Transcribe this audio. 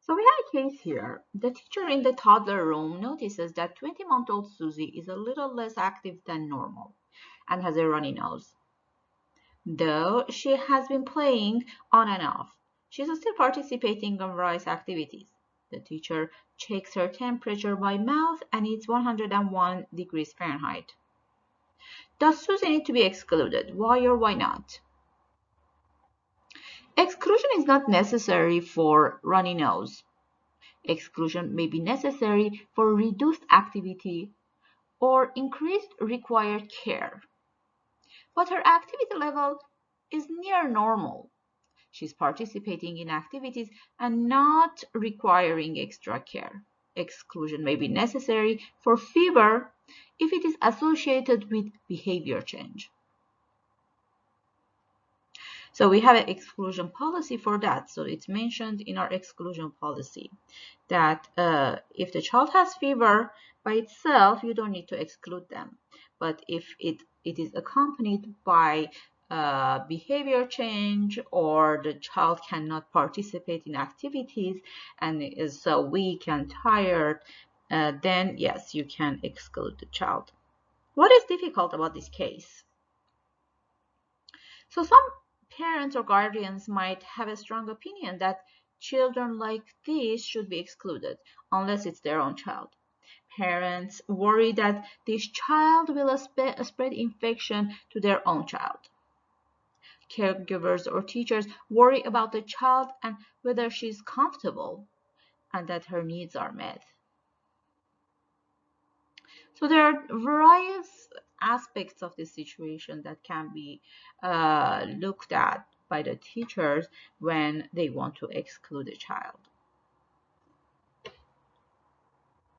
So we have a case here. The teacher in the toddler room notices that 20-month-old Susie is a little less active than normal and has a runny nose. Though she has been playing on and off, she's still participating in various activities. The teacher checks her temperature by mouth and it's 101 degrees Fahrenheit. Does Susie need to be excluded? Why or why not? Exclusion is not necessary for runny nose. Exclusion may be necessary for reduced activity or increased required care. But her activity level is near normal. She's participating in activities and not requiring extra care. Exclusion may be necessary for fever if it is associated with behavior change. So we have an exclusion policy for that. So it's mentioned in our exclusion policy that if the child has fever by itself, you don't need to exclude them. But if it is accompanied by behavior change or the child cannot participate in activities and is so weak and tired, then yes, you can exclude the child. What is difficult about this case? So some parents or guardians might have a strong opinion that children like this should be excluded unless it's their own child. Parents worry that this child will spread infection to their own child. Caregivers or teachers worry about the child and whether she's comfortable and that her needs are met. So there are various aspects of this situation that can be looked at by the teachers when they want to exclude a child.